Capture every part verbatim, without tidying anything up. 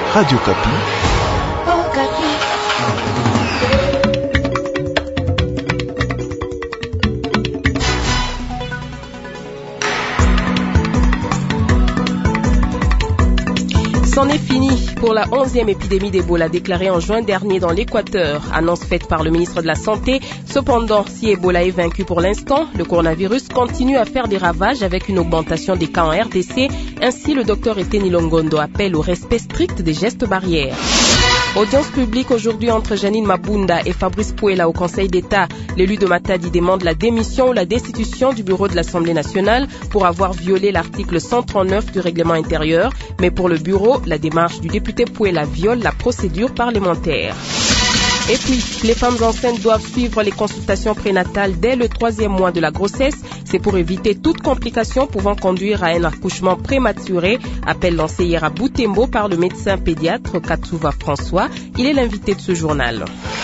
Radio Kapi. Oh, Kapi. C'en est fini pour la onzième épidémie d'Ebola déclarée en juin dernier dans l'Équateur. Annonce faite par le ministre de la Santé. Cependant, si Ebola est vaincu pour l'instant, le coronavirus continue à faire des ravages avec une augmentation des cas en R D C. Ainsi, le docteur Eteni Longondo appelle au respect strict des gestes barrières. Audience publique aujourd'hui entre Janine Mabunda et Fabrice Pouela au Conseil d'État. L'élu de Matadi demande la démission ou la destitution du bureau de l'Assemblée nationale pour avoir violé l'article cent trente-neuf du règlement intérieur. Mais pour le bureau, la démarche du député Pouela viole la procédure parlementaire. Et puis, les femmes enceintes doivent suivre les consultations prénatales dès le troisième mois de la grossesse. C'est pour éviter toute complication pouvant conduire à un accouchement prématuré. Appel lancé hier à Boutembo par le médecin pédiatre Katsuva François. Il est l'invité de ce journal.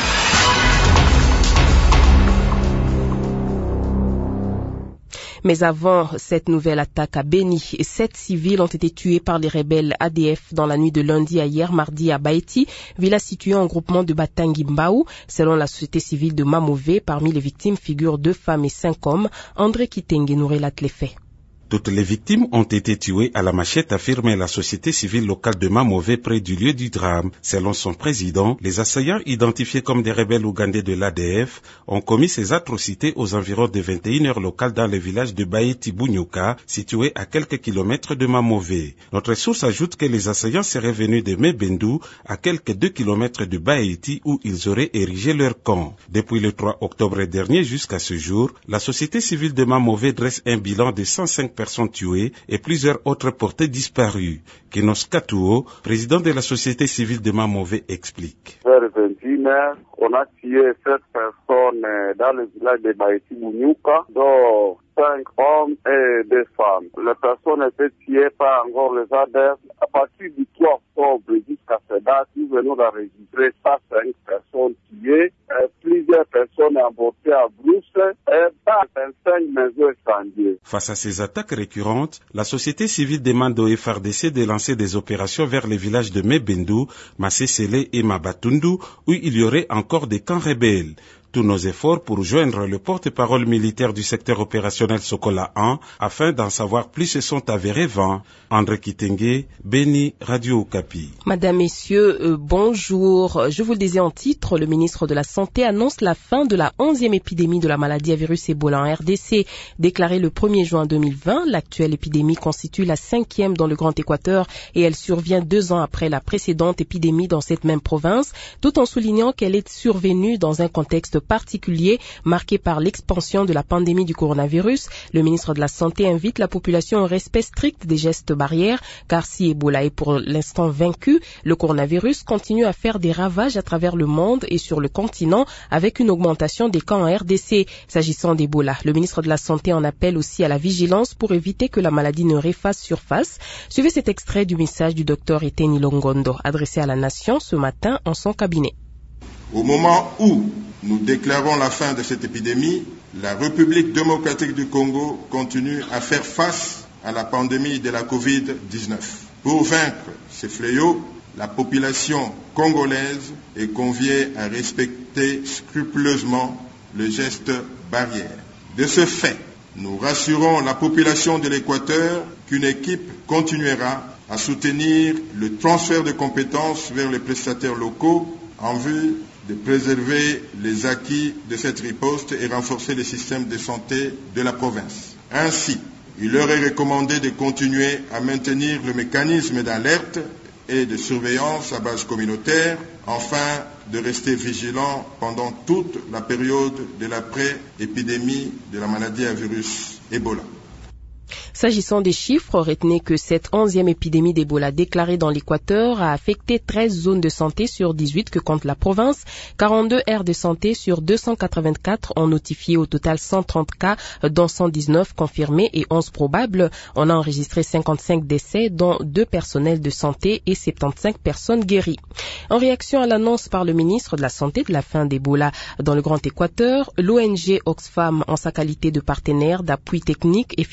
Mais avant cette nouvelle attaque à Beni, sept civils ont été tués par les rebelles A D F dans la nuit de lundi à hier mardi à Baeti, villa située en groupement de Batangi Mbao. Selon la société civile de Mamové, parmi les victimes figurent deux femmes et cinq hommes. André Kitenge nous relate les faits. Toutes les victimes ont été tuées à la machette, affirmait la société civile locale de Mamové près du lieu du drame. Selon son président, les assaillants identifiés comme des rebelles ougandais de l'A D F ont commis ces atrocités aux environs de vingt et une heures locales dans le village de Baeti-Bunyuka, situé à quelques kilomètres de Mamové. Notre source ajoute que les assaillants seraient venus de Mebendu, à quelques deux kilomètres de Baeti, où ils auraient érigé leur camp. Depuis le trois octobre dernier jusqu'à ce jour, la société civile de Mamové dresse un bilan de cent cinq personnes personnes tuées et plusieurs autres portées disparues. Kinos Katouo, président de la société civile de Mamové, explique. Vers vingt et une heures, on a tué sept personnes dans le village de Baeti-Bunyuka, dont cinq hommes et deux femmes. Les personnes étaient tuées par encore les A D F. À partir du trois octobre jusqu'à cette date, nous venons d'enregistrer cent cinq personnes tuées, et plusieurs personnes emportées à Brousse et vingt-cinq maisons incendiées. Face à ces attaques récurrentes, la société civile demande au F R D C de lancer des opérations vers les villages de Mebendu, Massé-Sélé et Mabatundu, où il y aurait encore des camps rebelles. Tous nos efforts pour joindre le porte-parole militaire du secteur opérationnel Sokola un afin d'en savoir plus se sont avérés vains. André Kitenge, Beni, Radio Okapi. Madame, Messieurs, euh, bonjour. Je vous le disais en titre, le ministre de la Santé annonce la fin de la onzième épidémie de la maladie à virus Ebola en R D C. Déclarée le premier juin deux mille vingt, l'actuelle épidémie constitue la cinquième dans le Grand Équateur et elle survient deux ans après la précédente épidémie dans cette même province, tout en soulignant qu'elle est survenue dans un contexte particulier marqué par l'expansion de la pandémie du coronavirus. Le ministre de la Santé invite la population au respect strict des gestes barrières, car si Ebola est pour l'instant vaincu, le coronavirus continue à faire des ravages à travers le monde et sur le continent avec une augmentation des cas en R D C. S'agissant d'Ebola, le ministre de la Santé en appelle aussi à la vigilance pour éviter que la maladie ne refasse surface. Suivez cet extrait du message du docteur Eteni Longondo adressé à la nation ce matin en son cabinet. Au moment où nous déclarons la fin de cette épidémie, la République démocratique du Congo continue à faire face à la pandémie de la covid dix-neuf. Pour vaincre ce fléau, la population congolaise est conviée à respecter scrupuleusement le geste barrière. De ce fait, nous rassurons la population de l'Équateur qu'une équipe continuera à soutenir le transfert de compétences vers les prestataires locaux en vue de préserver les acquis de cette riposte et renforcer le système de santé de la province. Ainsi, il leur est recommandé de continuer à maintenir le mécanisme d'alerte et de surveillance à base communautaire, afin de rester vigilants pendant toute la période de l'après-épidémie de la maladie à virus Ebola. S'agissant des chiffres, retenez que cette onzième épidémie d'Ebola déclarée dans l'Équateur a affecté treize zones de santé sur dix-huit que compte la province. quarante-deux aires de santé sur deux cent quatre-vingt-quatre ont notifié au total cent trente cas, dont cent dix-neuf confirmés et onze probables. On a enregistré cinquante-cinq décès, dont deux personnels de santé et soixante-quinze personnes guéries. En réaction à l'annonce par le ministre de la Santé de la fin d'Ebola dans le Grand Équateur, l'O N G Oxfam, en sa qualité de partenaire d'appui technique et financier à la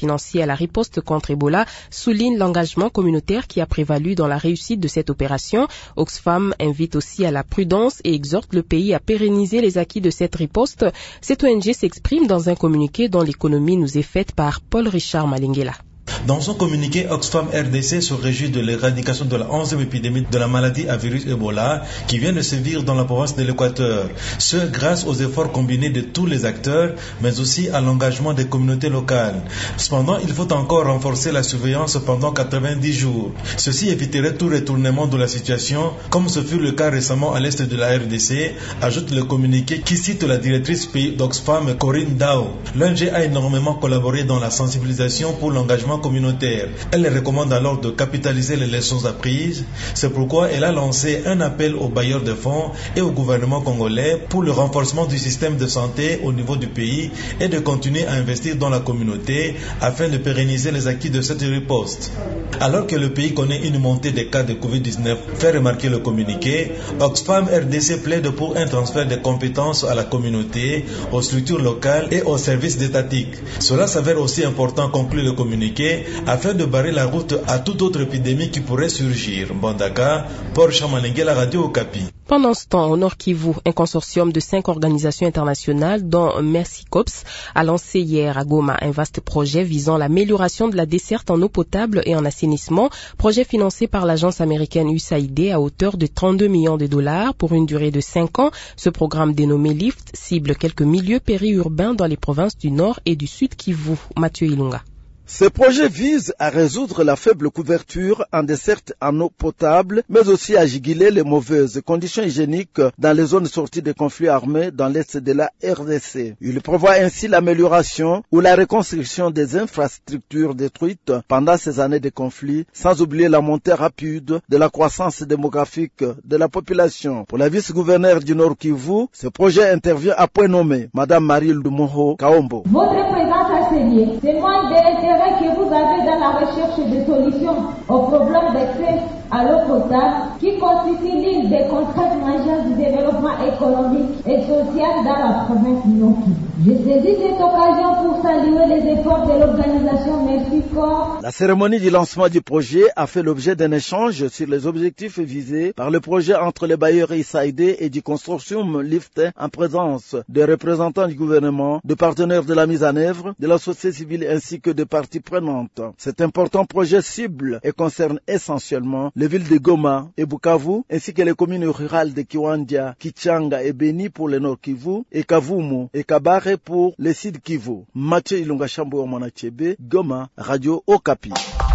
la riposte contre Ebola souligne l'engagement communautaire qui a prévalu dans la réussite de cette opération. Oxfam invite aussi à la prudence et exhorte le pays à pérenniser les acquis de cette riposte. Cette O N G s'exprime dans un communiqué dont l'économie nous est faite par Paul Richard Malingela. Dans son communiqué, Oxfam R D C se réjouit de l'éradication de la onzième épidémie de la maladie à virus Ebola qui vient de sévir dans la province de l'Équateur. Ce grâce aux efforts combinés de tous les acteurs, mais aussi à l'engagement des communautés locales. Cependant, il faut encore renforcer la surveillance pendant quatre-vingt-dix jours. Ceci éviterait tout retournement de la situation, comme ce fut le cas récemment à l'est de la R D C, ajoute le communiqué qui cite la directrice pays d'Oxfam, Corinne Dao. L'O N G a énormément collaboré dans la sensibilisation pour l'engagement communautaire. Elle recommande alors de capitaliser les leçons apprises. C'est pourquoi elle a lancé un appel aux bailleurs de fonds et au gouvernement congolais pour le renforcement du système de santé au niveau du pays et de continuer à investir dans la communauté afin de pérenniser les acquis de cette riposte. Alors que le pays connaît une montée des cas de covid dix-neuf, fait remarquer le communiqué, Oxfam R D C plaide pour un transfert de compétences à la communauté, aux structures locales et aux services étatiques. Cela s'avère aussi important, conclut le communiqué, afin de barrer la route à toute autre épidémie qui pourrait surgir. Bandaka, Paul Chamanengue, la radio Okapi. Pendant ce temps, au Nord Kivu, un consortium de cinq organisations internationales, dont Mercy Corps, a lancé hier à Goma un vaste projet visant l'amélioration de la desserte en eau potable et en assainissement, projet financé par l'agence américaine U S A I D à hauteur de trente-deux millions de dollars pour une durée de cinq ans. Ce programme dénommé LIFT cible quelques milieux périurbains dans les provinces du Nord et du Sud Kivu. Mathieu Ilunga. Ce projet vise à résoudre la faible couverture en desserte en eau potable, mais aussi à juguler les mauvaises conditions hygiéniques dans les zones sorties des conflits armés dans l'est de la R D C. Il prévoit ainsi l'amélioration ou la reconstruction des infrastructures détruites pendant ces années de conflits, sans oublier la montée rapide de la croissance démographique de la population. Pour la vice-gouverneure du Nord Kivu, ce projet intervient à point nommé. Madame Marie Lumoho Kaombo. Votre présence à Sénier témoigne de l'intérêt que vous avez dans la recherche de solutions aux problèmes d'accès à l'eau potable qui constitue l'une des contraintes majeures du développement économique et social dans la province du Nord Kivu. Je saisis cette occasion pour saluer les efforts de l'organisation Mercy Corps. La cérémonie du lancement du projet a fait l'objet d'un échange sur les objectifs visés par le projet entre les bailleurs U S A I D et du consortium LIFT en présence des représentants du gouvernement, de partenaires de la mise en œuvre, de la société civile ainsi que de parties prenantes. Cet important projet cible et concerne essentiellement les villes de Goma et Bukavu ainsi que les communes rurales de Kiwanja, Kichanga et Beni pour le Nord Kivu et Kavumu et Kabare pour le Sud Kivu. Mathieu Ilunga Chambo Manachebe, Goma, Radio Okapi.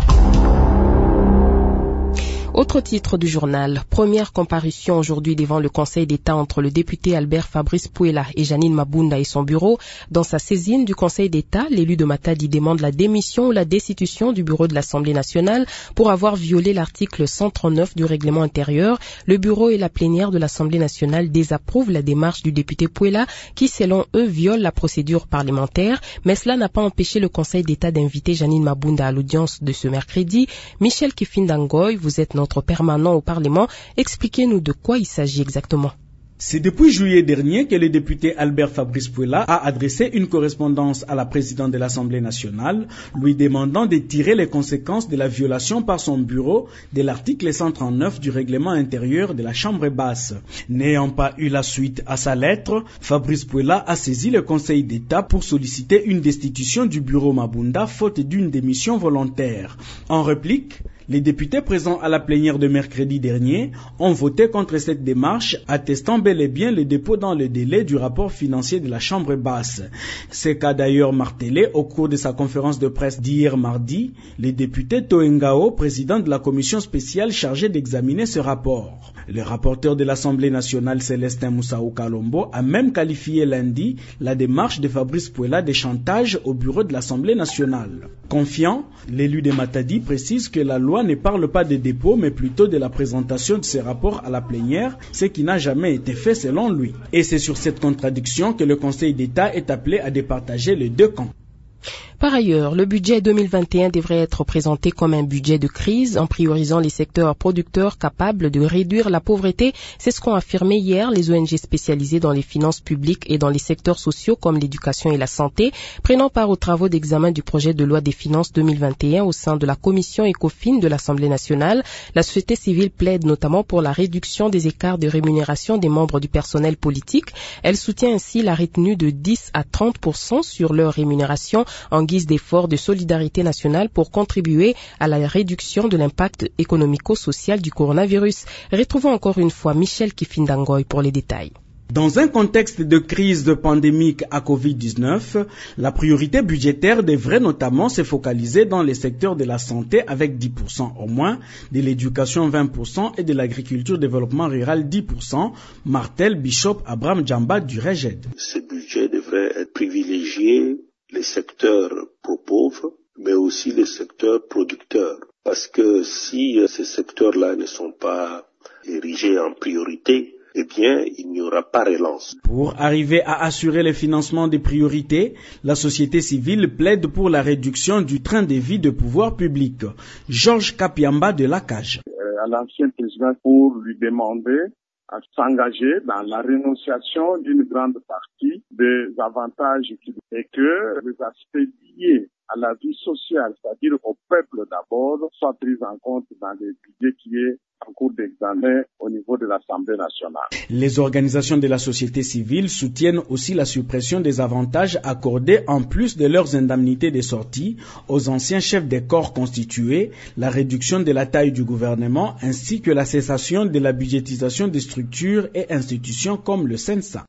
Autre titre du journal, première comparution aujourd'hui devant le Conseil d'État entre le député Albert Fabrice Puela et Janine Mabunda et son bureau. Dans sa saisine du Conseil d'État, l'élu de Matadi demande la démission ou la destitution du bureau de l'Assemblée nationale pour avoir violé l'article cent trente-neuf du règlement intérieur. Le bureau et la plénière de l'Assemblée nationale désapprouvent la démarche du député Puela qui, selon eux, viole la procédure parlementaire. Mais cela n'a pas empêché le Conseil d'État d'inviter Janine Mabunda à l'audience de ce mercredi. Michel Kifindangoy, vous êtes notre permanent au Parlement. Expliquez-nous de quoi il s'agit exactement. C'est depuis juillet dernier que le député Albert Fabrice Puela a adressé une correspondance à la présidente de l'Assemblée nationale, lui demandant de tirer les conséquences de la violation par son bureau de l'article cent trente-neuf du règlement intérieur de la Chambre basse. N'ayant pas eu la suite à sa lettre, Fabrice Puela a saisi le Conseil d'État pour solliciter une destitution du bureau Mabunda faute d'une démission volontaire. En réplique, les députés présents à la plénière de mercredi dernier ont voté contre cette démarche, attestant bel et bien le dépôt dans le délai du rapport financier de la Chambre basse. C'est qu'a d'ailleurs martelé au cours de sa conférence de presse d'hier mardi, le député Toengao, président de la commission spéciale chargée d'examiner ce rapport. Le rapporteur de l'Assemblée nationale Célestin Moussaou Kalombo a même qualifié lundi la démarche de Fabrice Puela de chantage au bureau de l'Assemblée nationale. Confiant, l'élu de Matadi précise que la loi ne parle pas de dépôt mais plutôt de la présentation de ces rapports à la plénière, ce qui n'a jamais été fait selon lui. Et c'est sur cette contradiction que le Conseil d'État est appelé à départager les deux camps. Par ailleurs, le budget deux mille vingt et un devrait être présenté comme un budget de crise en priorisant les secteurs producteurs capables de réduire la pauvreté. C'est ce qu'ont affirmé hier les O N G spécialisées dans les finances publiques et dans les secteurs sociaux comme l'éducation et la santé, prenant part aux travaux d'examen du projet de loi des finances deux mille vingt et un au sein de la commission ECOFIN de l'Assemblée nationale. La société civile plaide notamment pour la réduction des écarts de rémunération des membres du personnel politique. Elle soutient ainsi la retenue de dix à trente pour cent sur leur rémunération en guise d'efforts de solidarité nationale pour contribuer à la réduction de l'impact économico-social du coronavirus. Retrouvons encore une fois Michel Kifindangoy pour les détails. Dans un contexte de crise de pandémique à covid dix-neuf, la priorité budgétaire devrait notamment se focaliser dans les secteurs de la santé avec dix pour cent au moins, de l'éducation vingt pour cent et de l'agriculture développement rural dix pour cent, martèle Bishop Abraham Djamba du Réged. Ce budget devrait être privilégié les secteurs pro-pauvres, mais aussi les secteurs producteurs. Parce que si ces secteurs-là ne sont pas érigés en priorité, eh bien, il n'y aura pas relance. Pour arriver à assurer le financement des priorités, la société civile plaide pour la réduction du train de vie de pouvoir public. Georges Kapiamba de l'A C A G. Euh, à l'ancien président pour lui demander à s'engager dans la rénonciation d'une grande partie des avantages et que les aspects liés à la vie sociale, c'est-à-dire au peuple d'abord, soient pris en compte dans le budget qui est en cours d'examen au niveau de l'Assemblée nationale. Les organisations de la société civile soutiennent aussi la suppression des avantages accordés en plus de leurs indemnités de sortie aux anciens chefs des corps constitués, la réduction de la taille du gouvernement ainsi que la cessation de la budgétisation des structures et institutions comme le Sensa.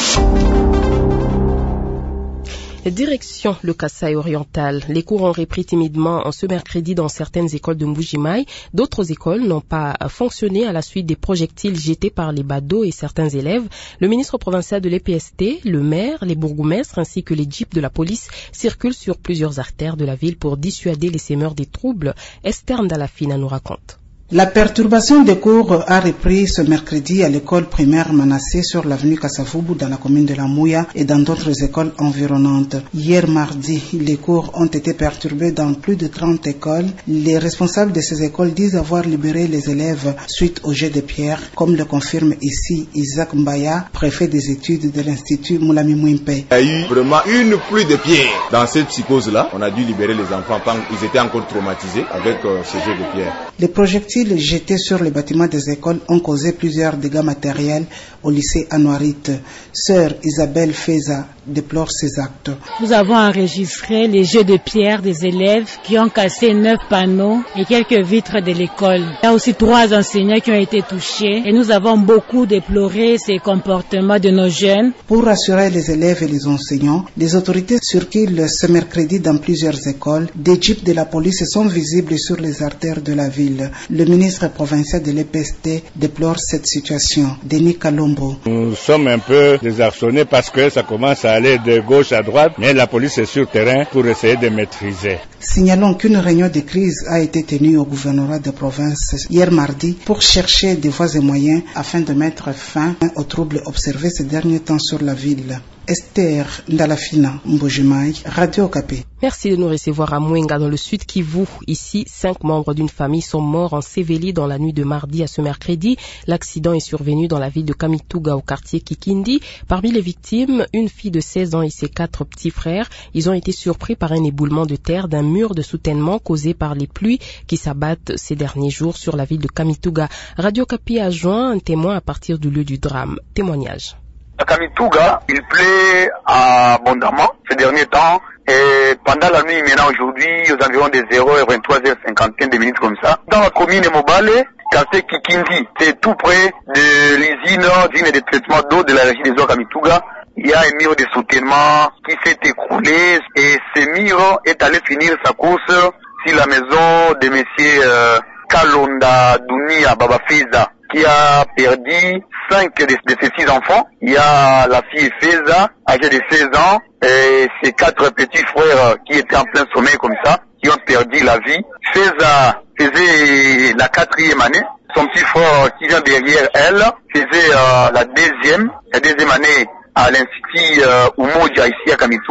Direction le Kasaï oriental. Les cours ont repris timidement ce mercredi dans certaines écoles de Mbujimaï. D'autres écoles n'ont pas fonctionné à la suite des projectiles jetés par les badauds et certains élèves. Le ministre provincial de l'E P S T, le maire, les bourgmestres ainsi que les jeeps de la police circulent sur plusieurs artères de la ville pour dissuader les semeurs des troubles. Esther Ndalafina nous raconte. La perturbation des cours a repris ce mercredi à l'école primaire Manassé sur l'avenue Kassafoubou dans la commune de la Mouya et dans d'autres écoles environnantes. Hier mardi, les cours ont été perturbés dans plus de trente écoles. Les responsables de ces écoles disent avoir libéré les élèves suite au jet de pierre, comme le confirme ici Isaac Mbaya, préfet des études de l'Institut Moulami Mwimpe. Il y a eu vraiment une pluie de pierre. Dans cette psychose-là, on a dû libérer les enfants quand ils étaient encore traumatisés avec euh, ce jet de pierre. Les projectiles jetés sur les bâtiments des écoles ont causé plusieurs dégâts matériels au lycée Anouarit. Sœur Isabelle Feza déplore ces actes. Nous avons enregistré les jets de pierre des élèves qui ont cassé neuf panneaux et quelques vitres de l'école. Il y a aussi trois enseignants qui ont été touchés et nous avons beaucoup déploré ces comportements de nos jeunes. Pour rassurer les élèves et les enseignants, les autorités circulent ce mercredi dans plusieurs écoles. Des jeeps de la police sont visibles sur les artères de la ville. Le ministre provincial de l'E P S T déplore cette situation. Denis Kalombo. Nous sommes un peu désarçonnés parce que ça commence à aller de gauche à droite, mais la police est sur terrain pour essayer de maîtriser. Signalons qu'une réunion de crise a été tenue au gouvernorat de province hier mardi pour chercher des voies et moyens afin de mettre fin aux troubles observés ces derniers temps sur la ville. Esther Ndalafina, Mbujimaï, Radio Okapi. Merci de nous recevoir à Mwenga dans le sud Kivu. Ici, cinq membres d'une famille sont morts en Sévéli dans la nuit de mardi à ce mercredi. L'accident est survenu dans la ville de Kamituga au quartier Kikindi. Parmi les victimes, une fille de seize ans et ses quatre petits frères. Ils ont été surpris par un éboulement de terre d'un mur de soutènement causé par les pluies qui s'abattent ces derniers jours sur la ville de Kamituga. Radio Okapi a joint un témoin à partir du lieu du drame. Témoignage. À Kamituga, il pleut abondamment ces derniers temps et pendant la nuit, maintenant aujourd'hui, aux environs des zéro heure vingt-trois heures cinquante, des minutes comme ça, dans la commune de Mobale, quartier Kikindi, c'est tout près de l'usine d'usine de traitement d'eau de la région des eaux Kamituga. Il y a un mur de soutènement qui s'est écroulé et ce mur est allé finir sa course sur la maison de monsieur euh, Kalonda Dunia Babafiza, qui a perdu cinq de, de ses six enfants. Il y a la fille Feza, âgée de seize ans, et ses quatre petits frères qui étaient en plein sommeil comme ça, qui ont perdu la vie. Feza faisait la quatrième année. Son petit frère qui vient derrière elle faisait euh, la deuxième, la deuxième année à l'institut euh, Umoja ici à Kamituga.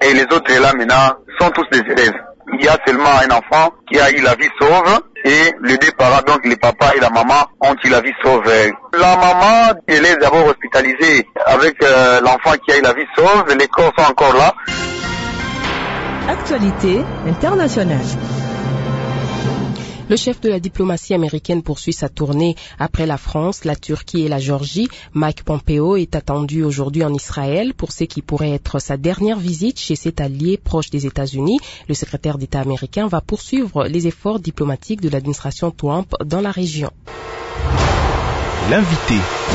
et les autres là maintenant sont tous des élèves. Il y a seulement un enfant qui a eu la vie sauve et les deux parents, donc le papa et la maman, ont eu la vie sauve. La maman, elle est d'abord hospitalisée avec euh, l'enfant qui a eu la vie sauve, les corps sont encore là. Actualité internationale. Le chef de la diplomatie américaine poursuit sa tournée après la France, la Turquie et la Géorgie. Mike Pompeo est attendu aujourd'hui en Israël pour ce qui pourrait être sa dernière visite chez cet allié proche des États-Unis. Le secrétaire d'État américain va poursuivre les efforts diplomatiques de l'administration Trump dans la région. L'invité.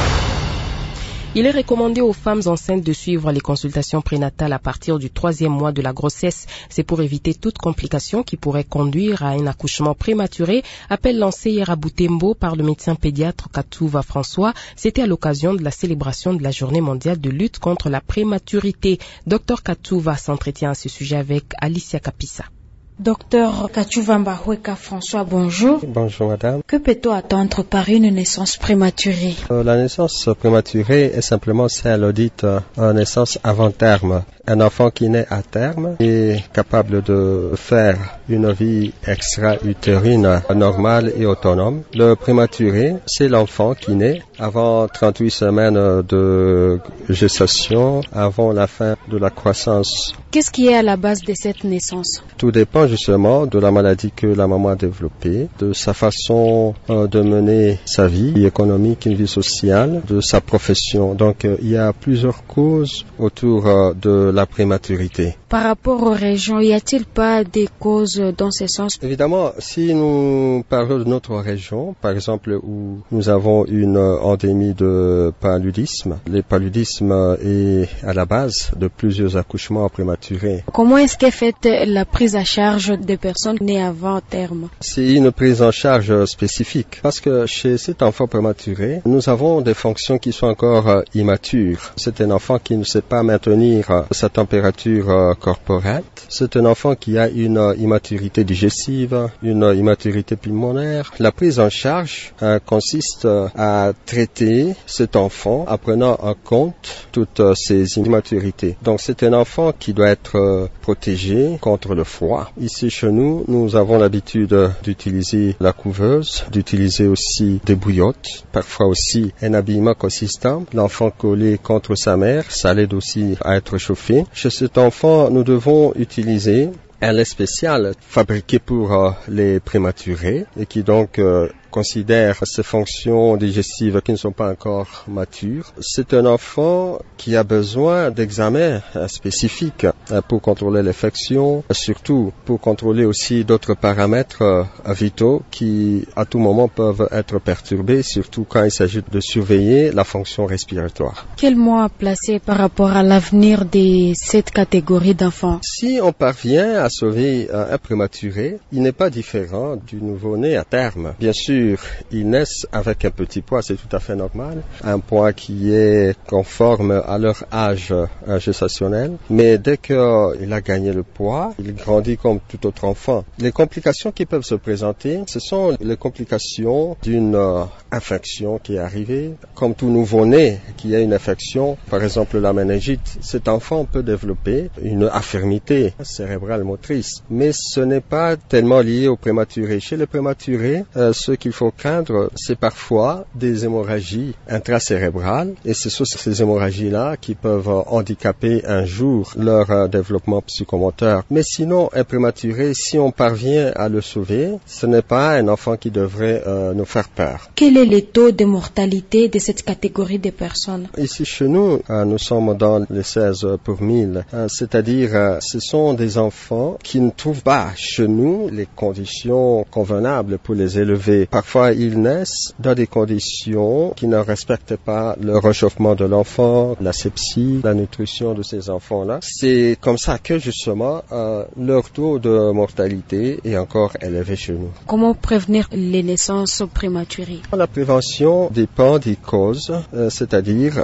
Il est recommandé aux femmes enceintes de suivre les consultations prénatales à partir du troisième mois de la grossesse. C'est pour éviter toute complication qui pourrait conduire à un accouchement prématuré. Appel lancé hier à Butembo par le médecin pédiatre Katouva François. C'était à l'occasion de la célébration de la journée mondiale de lutte contre la prématurité. Docteur Katouva s'entretient à ce sujet avec Alicia Kapisa. Docteur Katouva Mbahweka François, bonjour. Bonjour madame. Que peut-on attendre par une naissance prématurée? euh, La naissance prématurée est simplement celle dite euh, naissance avant terme. Un enfant qui naît à terme est capable de faire une vie extra-utérine normale et autonome. Le prématuré, c'est l'enfant qui naît avant trente-huit semaines de gestation, avant la fin de la croissance. Qu'est-ce qui est à la base de cette naissance? Tout dépend justement de la maladie que la maman a développée, de sa façon euh, de mener sa vie économique, une vie sociale, de sa profession. Donc euh, il y a plusieurs causes autour euh, de la prématurité. Par rapport aux régions, y a-t-il pas des causes dans ce sens? Évidemment, si nous parlons de notre région, par exemple où nous avons une endémie de paludisme, le paludisme est à la base de plusieurs accouchements prématurés. Comment est-ce qu'est faite la prise en charge des personnes nées avant terme? C'est une prise en charge spécifique parce que chez cet enfant prématuré, nous avons des fonctions qui sont encore immatures. C'est un enfant qui ne sait pas maintenir sa température corporelle. C'est un enfant qui a une immaturité digestive, une immaturité pulmonaire. La prise en charge euh, consiste à traiter cet enfant en prenant en compte toutes ces immaturités. Donc c'est un enfant qui doit être euh, protégé contre le froid. Ici chez nous, nous avons l'habitude d'utiliser la couveuse, d'utiliser aussi des bouillottes, parfois aussi un habillement consistant. L'enfant collé contre sa mère, ça l'aide aussi à être chauffé. Chez cet enfant, nous devons utiliser un lait spécial fabriqué pour euh, les prématurés et qui donc euh, considère ces fonctions digestives qui ne sont pas encore matures. C'est un enfant qui a besoin d'examens euh, spécifiques euh, pour contrôler l'infection, surtout pour contrôler aussi d'autres paramètres euh, vitaux qui à tout moment peuvent être perturbés, surtout quand il s'agit de surveiller la fonction respiratoire. Quel mois placer par rapport à l'avenir de cette catégorie d'enfants? Si on parvient à sauver euh, un prématuré, il n'est pas différent du nouveau-né à terme. Bien sûr, ils naissent avec un petit poids, c'est tout à fait normal, un poids qui est conforme à leur âge euh, gestationnel, mais dès qu'il a gagné le poids, il grandit comme tout autre enfant. Les complications qui peuvent se présenter, ce sont les complications d'une euh, infection qui est arrivée, comme tout nouveau-né qui a une infection, par exemple la méningite. Cet enfant peut développer une infirmité cérébrale motrice, mais ce n'est pas tellement lié au prématuré. Chez les prématurés, euh, ce qu'il faut craindre, c'est parfois des hémorragies intracérébrales, et ce sont ces hémorragies-là qui peuvent handicaper un jour leur euh, développement psychomoteur. Mais sinon, un prématuré, si on parvient à le sauver, ce n'est pas un enfant qui devrait euh, nous faire peur. Quel est le taux de mortalité de cette catégorie de personnes? Ici chez nous, euh, nous sommes dans les seize pour mille, euh, c'est-à-dire euh, ce sont des enfants qui ne trouvent pas chez nous les conditions convenables pour les élever. Parfois, ils naissent dans des conditions qui ne respectent pas le réchauffement de l'enfant, la sepsie, la nutrition de ces enfants-là. C'est comme ça que, justement, euh, leur taux de mortalité est encore élevé chez nous. Comment prévenir les naissances prématurées? La prévention dépend des causes, euh, c'est-à-dire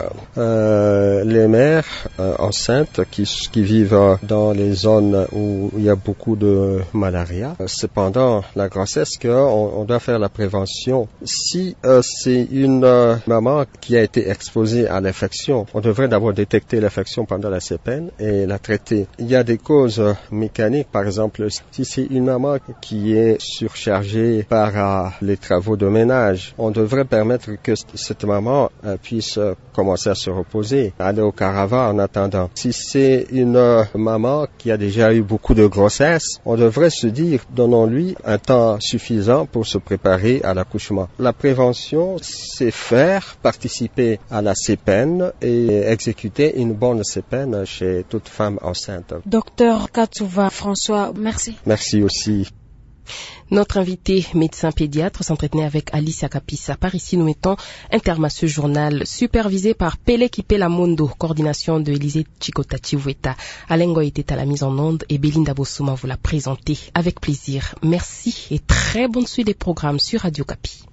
euh, les mères euh, enceintes qui, qui vivent dans les zones où il y a beaucoup de malaria. C'est pendant la grossesse qu'on on doit faire la prévention prévention. Si euh, c'est une euh, maman qui a été exposée à l'infection, on devrait d'abord détecter l'infection pendant la C P N et la traiter. Il y a des causes euh, mécaniques, par exemple, si c'est une maman qui est surchargée par euh, les travaux de ménage, on devrait permettre que cette maman euh, puisse euh, commencer à se reposer, aller au Carava en attendant. Si c'est une euh, maman qui a déjà eu beaucoup de grossesse, on devrait se dire, donnons-lui un temps suffisant pour se préparer à l'accouchement. La prévention, c'est faire participer à la C P N et exécuter une bonne C P N chez toute femme enceinte. Docteur Katsuva François, merci. Merci aussi. Notre invité, médecin pédiatre, s'entretenait avec Alicia Kapisa. Par ici, nous mettons un terme à ce journal, supervisé par Pele Kipela Mondo, coordination de Élisée Chikota-Chivueta. Alain Goy était à la mise en onde et Belinda Bossouma vous l'a présenté avec plaisir. Merci et très bonne suite des programmes sur Radio Kapi.